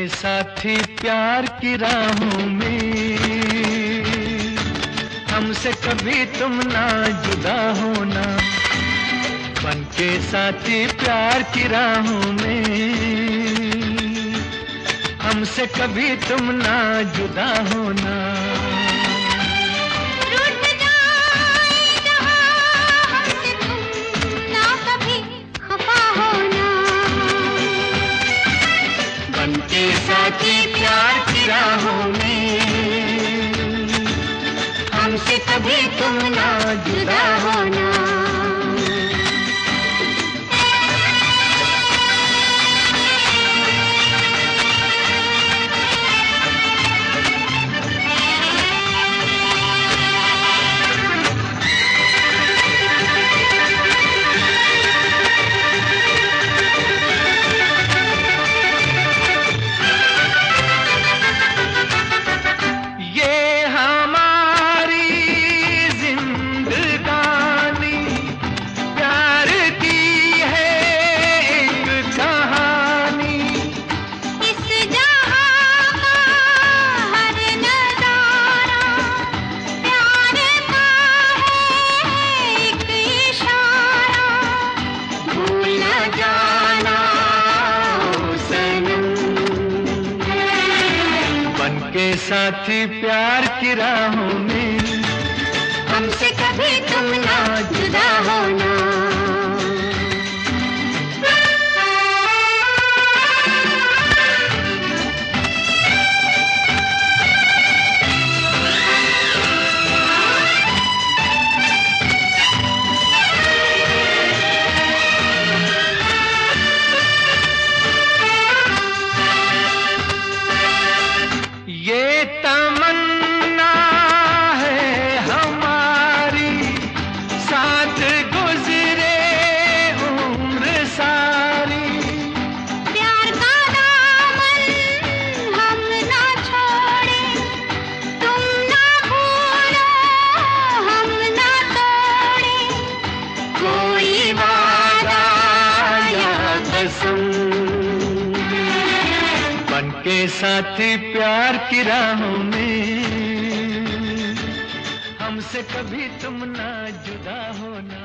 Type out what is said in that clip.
साथी प्यार की राहों में हमसे कभी तुम ना जुदा होना। बन के साथी प्यार की राहों में हमसे कभी तुम ना जुदा होना। साथी प्यार की राहों में हमसे कभी तुम ना जुदा होना। के साथी प्यार की राहों में हमसे कभी तुम ना जुदा होना। ये तमन्ना है हमारी साथ गुजरे उम्र सारी। प्यार का दामन हम ना छोड़े, तुम ना भूलो हम ना तोड़े। कोई वादा या कसम के साथी प्यार की राहों में हमसे कभी तुम ना जुदा होना।